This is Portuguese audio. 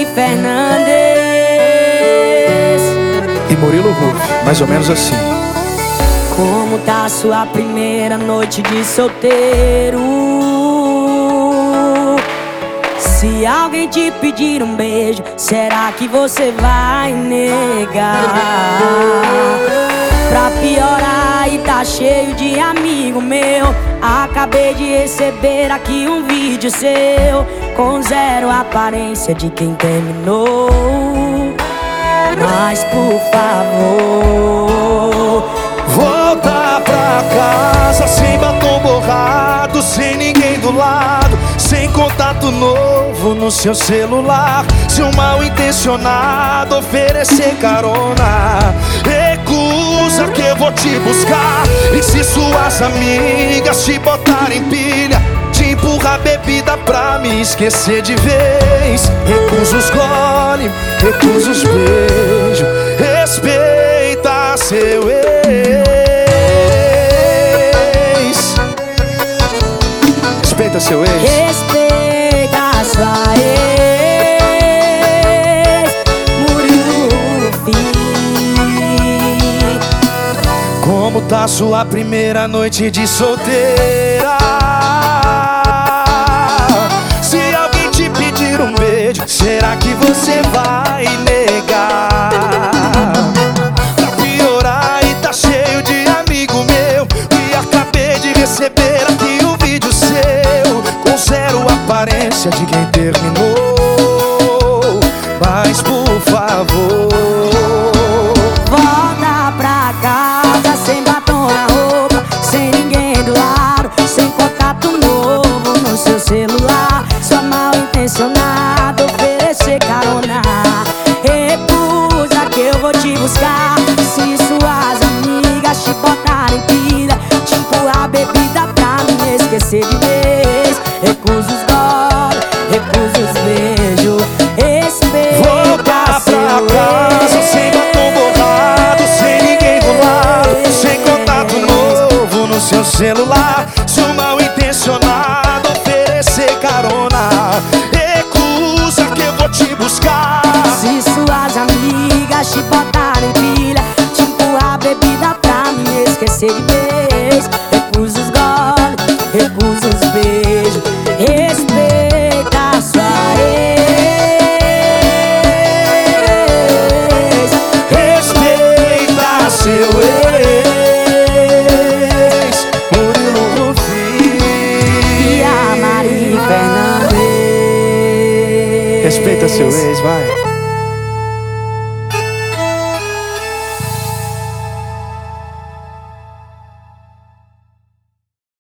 Mari Fernandes e Murilo Ruff, mais ou menos assim. Como tá sua primeira noite de solteiro? Se alguém te pedir um beijo, será que você vai negar? Pra piorar, e tá cheio de amigo meu. Acabei de receber aqui um vídeo seu, com zero aparência de quem terminou. Mas por favor, volta pra casa sem batom borrado, sem ninguém do lado, sem contato novo no seu celular. Se um mal intencionado oferecer carona, recusa que eu vou te buscar. E se suas amigas te botarem pilha, te empurrar bebida pra me esquecer de vez, recusa os gole, recusa os beijos, respeita seu ex. Respeita seu ex. respeita a sua ex, Murilo Ruff. Como tá sua primeira noite de solteira? Se alguém te pedir um beijo, será que você vai negar? Pra piorar, e tá cheio de amigo meu, e acabei de receber aqui um vídeo seu, com zero aparência de quem terminou. Mas por favor, Volta pra casa sem batom na roupa, sem ninguém do lado, sem contato novo no seu celular. Só mal intencionado oferecer carona, recusa que eu vou te buscar. Se suas amigas te botarem pilha, te empurrar bebida pra me esquecer de vez, recusa os gole, recusa os beijos, respeita seu casa sem batom borrado, sem ninguém do lado, sem contato novo no seu celular. Se um mal intencionado oferecer carona, recusa que eu vou te buscar. Se suas amigas te botarem pilha, te empurrar bebida pra me esquecer de vez, recusa os gole, recusa os beijos, respeita a sua ex, Respeita seu ex, Murilo Ruff e a Mari Fernandes. Respeita seu ex, vai.